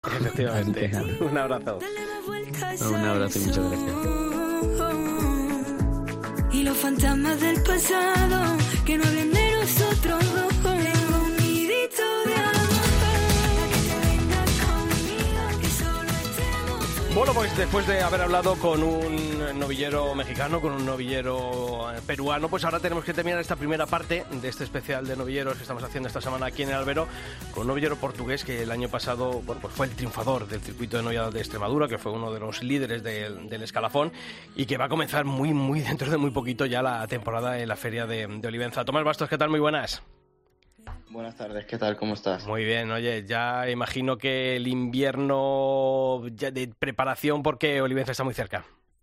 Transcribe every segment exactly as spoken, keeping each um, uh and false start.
Así que Efectivamente. nada. Un abrazo. Un abrazo y muchas gracias. Y los fantasmas del pasado que no hablen de nosotros dos. Tengo un nidito de amor para que te vengas conmigo, que solo estemos tú y yo. Bueno, pues después de haber hablado con un novillero mexicano, con un novillero eh, peruano, pues ahora tenemos que terminar esta primera parte de este especial de novilleros que estamos haciendo esta semana aquí en el Albero, con un novillero portugués que el año pasado, bueno, pues fue el triunfador del circuito de novilladas de Extremadura, que fue uno de los líderes del, del escalafón y que va a comenzar muy, muy dentro de muy poquito ya la temporada en la feria de, de Olivenza. Tomás Bastos, ¿qué tal? Muy buenas. Buenas tardes, ¿qué tal? ¿Cómo estás? Muy bien, oye, ya imagino que el invierno ya de preparación porque Olivenza está muy cerca.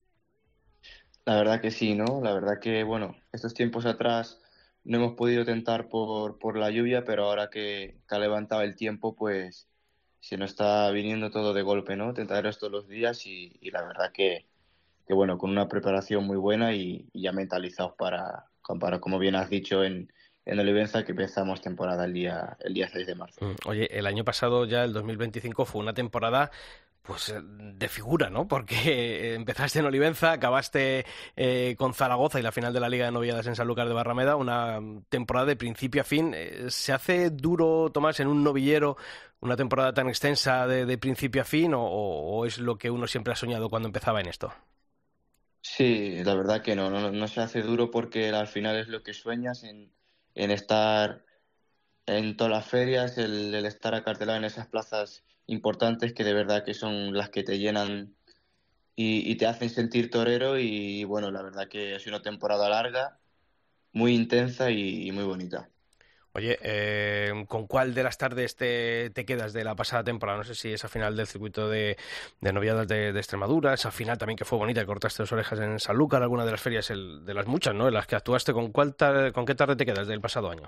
La verdad que sí, ¿no? La verdad que, bueno, estos tiempos atrás no hemos podido tentar por, por la lluvia, pero ahora que, que ha levantado el tiempo, pues se nos está viniendo todo de golpe, ¿no? Tentaderos todos los días y, y la verdad que, que, bueno, con una preparación muy buena y, y ya mentalizados para, para, como bien has dicho, en, en Olivenza, que empezamos temporada el día, el día seis de marzo. Mm, Oye, el año pasado ya, el dos mil veinticinco, fue una temporada pues eh, de figura, ¿no? Porque empezaste en Olivenza, acabaste eh, con Zaragoza y la final de la Liga de Novilladas en Sanlúcar de Barrameda, una temporada de principio a fin. Eh, ¿Se hace duro, Tomás, en un novillero una temporada tan extensa de, de principio a fin o, o es lo que uno siempre ha soñado cuando empezaba en esto? Sí, la verdad que no, no, no se hace duro porque al final es lo que sueñas en, en estar en todas las ferias, el, el estar acartelado en esas plazas importantes que de verdad que son las que te llenan y, y te hacen sentir torero y bueno, la verdad que ha sido una temporada larga, muy intensa y, y muy bonita. Oye, eh, ¿con cuál de las tardes te, te quedas de la pasada temporada? No sé si esa final del circuito de, de novilladas de, de Extremadura, esa final también que fue bonita, que cortaste las orejas en Sanlúcar, alguna de las ferias, el, de las muchas, ¿no? En las que actuaste, ¿con cuál tar- con qué tarde te quedas del pasado año?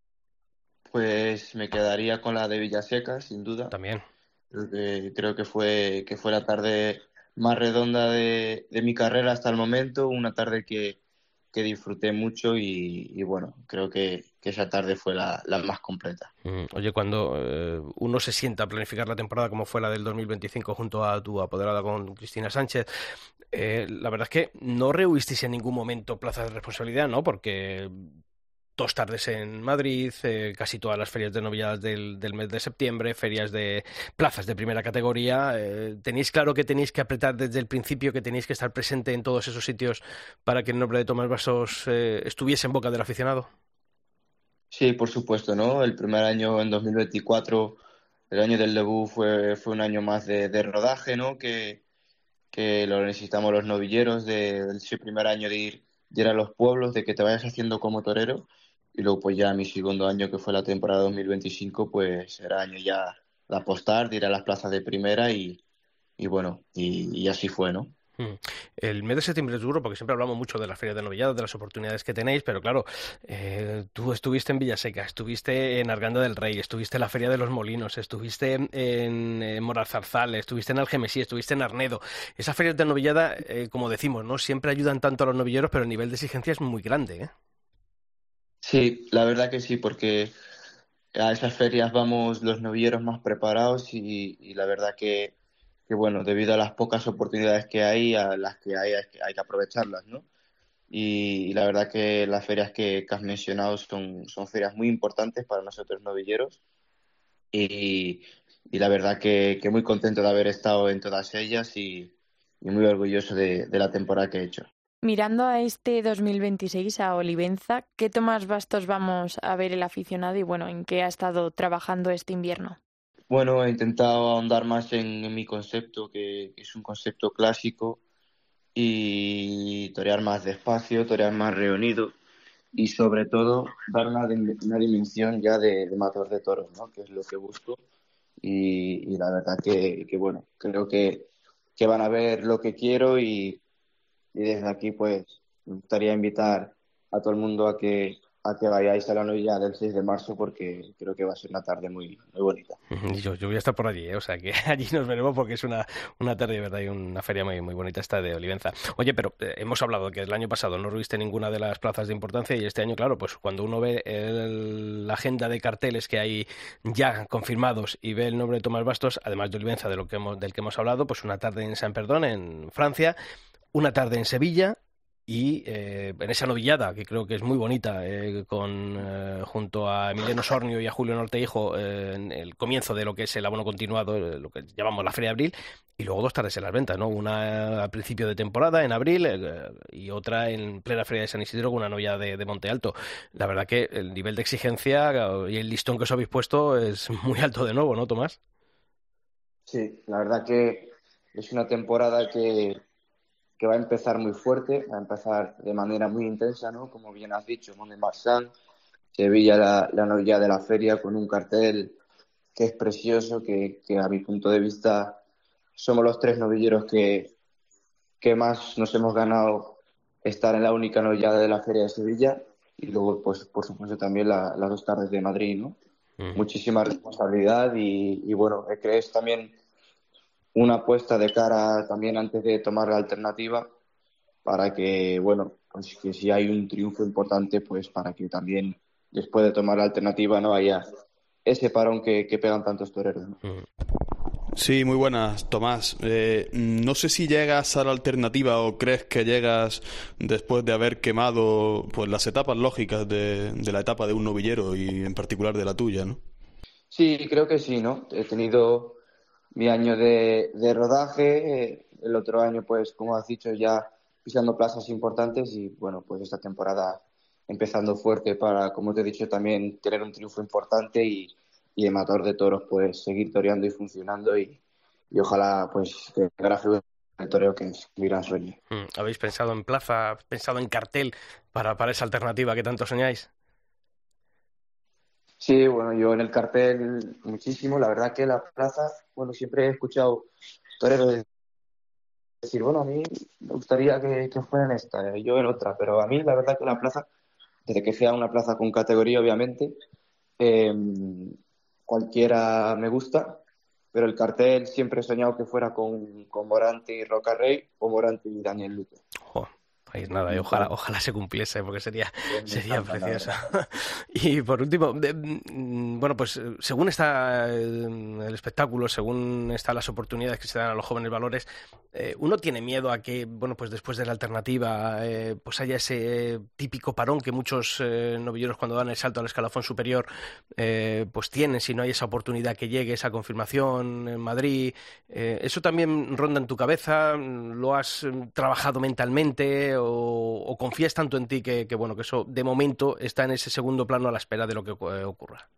Pues me quedaría con la de Villaseca, sin duda. También. Creo que, creo que fue, que fue la tarde más redonda de, de mi carrera hasta el momento, una tarde que, que disfruté mucho y, y bueno, creo que, que esa tarde fue la, la más completa. Mm, Oye, cuando eh, uno se sienta a planificar la temporada como fue la del dos mil veinticinco junto a tu apoderada con Cristina Sánchez, eh, la verdad es que no rehuisteis en ningún momento plaza de responsabilidad, ¿no? Porque dos tardes en Madrid, eh, casi todas las ferias de novilladas del, del mes de septiembre, ferias de plazas de primera categoría. Eh, ¿tenéis claro que tenéis que apretar desde el principio, que tenéis que estar presente en todos esos sitios para que el nombre de Tomás Bastos eh, estuviese en boca del aficionado? Sí, por supuesto, ¿no? El primer año, en dos mil veinticuatro, el año del debut, fue, fue un año más de, de rodaje, ¿no? Que, que lo necesitamos los novilleros, de, de ese primer año de ir, de ir a los pueblos, de que te vayas haciendo como torero. Y luego, pues ya mi segundo año, que fue la temporada dos mil veinticinco, pues era año ya de apostar, de ir a las plazas de primera y, y bueno, y, y así fue, ¿no? Mm. El mes de septiembre es duro porque siempre hablamos mucho de las ferias de novilladas, de las oportunidades que tenéis, pero claro, eh, tú estuviste en Villaseca, estuviste en Arganda del Rey, estuviste en la Feria de los Molinos, estuviste en, en Morazarzal, estuviste en Algemesí, estuviste en Arnedo. Esas ferias de novillada, eh, como decimos, ¿no? Siempre ayudan tanto a los novilleros, pero el nivel de exigencia es muy grande, ¿eh? Sí, la verdad que sí, porque a esas ferias vamos los novilleros más preparados y, y la verdad que, que, bueno, debido a las pocas oportunidades que hay, a las que hay, hay que, hay que aprovecharlas, ¿no? Y, y la verdad que las ferias que, que has mencionado son, son ferias muy importantes para nosotros novilleros y, y la verdad que, que muy contento de haber estado en todas ellas y, y muy orgulloso de, de la temporada que he hecho. Mirando a este dos mil veintiséis, a Olivenza, ¿qué Tomás Bastos vamos a ver el aficionado y bueno, en qué ha estado trabajando este invierno? Bueno, he intentado ahondar más en, en mi concepto, que, que es un concepto clásico, y torear más despacio, torear más reunido y sobre todo dar una, dim- una dimensión ya de, de matador de toros, ¿no? Que es lo que busco y, y la verdad que, que bueno, creo que, que van a ver lo que quiero y, y desde aquí pues me gustaría invitar a todo el mundo a que, a que vayáis a la novilla del seis de marzo porque creo que va a ser una tarde muy, muy bonita. Yo, yo voy a estar por allí, ¿eh? O sea que allí nos veremos porque es una, una tarde de verdad y una feria muy, muy bonita esta de Olivenza. Oye, pero eh, hemos hablado que el año pasado no reviste ninguna de las plazas de importancia y este año, claro, pues cuando uno ve el, la agenda de carteles que hay ya confirmados y ve el nombre de Tomás Bastos, además de Olivenza, de lo que hemos, del que hemos hablado, pues una tarde en Saint-Perdón, en Francia, una tarde en Sevilla. Y eh, en esa novillada, que creo que es muy bonita, eh, con eh, junto a Emiliano Sornio y a Julio Nortehijo, eh, en el comienzo de lo que es el abono continuado, eh, lo que llamamos la Feria de Abril, y luego dos tardes en las ventas, ¿no? Una a principio de temporada, en abril, eh, y otra en plena Feria de San Isidro, con una novillada de, de Monte Alto. La verdad que el nivel de exigencia y el listón que os habéis puesto es muy alto de nuevo, ¿no, Tomás? Sí, la verdad que es una temporada que... que va a empezar muy fuerte, va a empezar de manera muy intensa, ¿no? Como bien has dicho, Mont-de-Marsan, Sevilla, la, la novilla de la feria, con un cartel que es precioso, que, que a mi punto de vista somos los tres novilleros que, que más nos hemos ganado estar en la única novillada de la feria de Sevilla, y luego, pues, por supuesto, también la, las dos tardes de Madrid, ¿no? Mm. Muchísima responsabilidad y, y bueno, crees también una apuesta de cara también antes de tomar la alternativa para que, bueno, pues que si hay un triunfo importante, pues para que también después de tomar la alternativa no haya ese parón que, que pegan tantos toreros, ¿no? Sí, muy buenas, Tomás. Eh, no sé si llegas a la alternativa o crees que llegas después de haber quemado pues las etapas lógicas de, de la etapa de un novillero y en particular de la tuya, ¿no? Sí, creo que sí, ¿no? He tenido mi año de, de rodaje, el otro año, pues, como has dicho, ya pisando plazas importantes y, bueno, pues esta temporada empezando fuerte para, como te he dicho, también tener un triunfo importante y, y en Matador de Toros, pues, seguir toreando y funcionando y, y ojalá, pues, que grafe el toreo, que es mi gran sueño. ¿Habéis pensado en plaza, pensado en cartel para, para esa alternativa que tanto soñáis? Sí, bueno, yo en el cartel muchísimo. La verdad que la plaza, bueno, siempre he escuchado toreros decir, bueno, a mí me gustaría que, que fuera en esta, yo en otra, pero a mí la verdad que la plaza, desde que sea una plaza con categoría, obviamente, eh, cualquiera me gusta, pero el cartel siempre he soñado que fuera con, con Morante y Roca Rey o Morante y Daniel Luque. Oh. Pues nada, y ojalá, ojalá se cumpliese porque sería, sería preciosa. Y por último, bueno, pues según está el espectáculo, según están las oportunidades que se dan a los jóvenes valores, eh, uno tiene miedo a que, bueno, pues después de la alternativa, eh, pues haya ese típico parón que muchos eh, novilleros cuando dan el salto al escalafón superior, eh, pues tienen, si no hay esa oportunidad que llegue, esa confirmación en Madrid. Eh, ¿Eso también ronda en tu cabeza? ¿Lo has trabajado mentalmente? O, o confías tanto en ti que, que bueno que eso de momento está en ese segundo plano a la espera de lo que ocurra?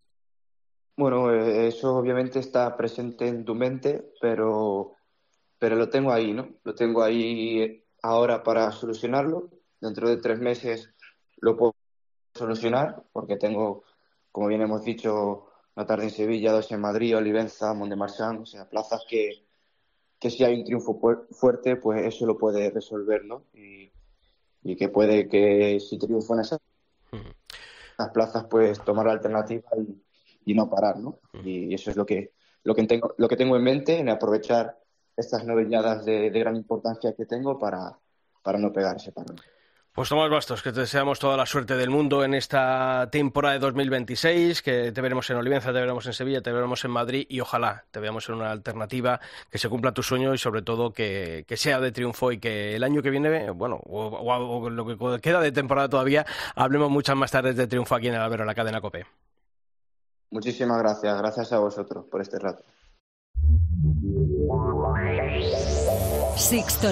Bueno, eso obviamente está presente en tu mente, pero, pero lo tengo ahí, ¿no? Lo tengo ahí ahora para solucionarlo. Dentro de tres meses lo puedo solucionar porque tengo, como bien hemos dicho, una tarde en Sevilla, dos en Madrid, Olivenza, Mont-de-Marsan, o sea, plazas que que si hay un triunfo fuerte, pues eso lo puede resolver, ¿no? Y, y que puede que si triunfan esas las plazas, pues tomar la alternativa y, y no parar, ¿no? Y eso es lo que lo que tengo lo que tengo en mente, en aprovechar estas novilladas de, de gran importancia que tengo para, para no pegar ese parón. Pues Tomás Bastos, que te deseamos toda la suerte del mundo en esta temporada de dos mil veintiséis, que te veremos en Olivenza, te veremos en Sevilla, te veremos en Madrid y ojalá te veamos en una alternativa que se cumpla tu sueño y sobre todo que, que sea de triunfo y que el año que viene, bueno, o, o, o lo que queda de temporada todavía, hablemos muchas más tardes de triunfo aquí en el Albero, en la cadena COPE. Muchísimas gracias, gracias a vosotros por este rato. Sixto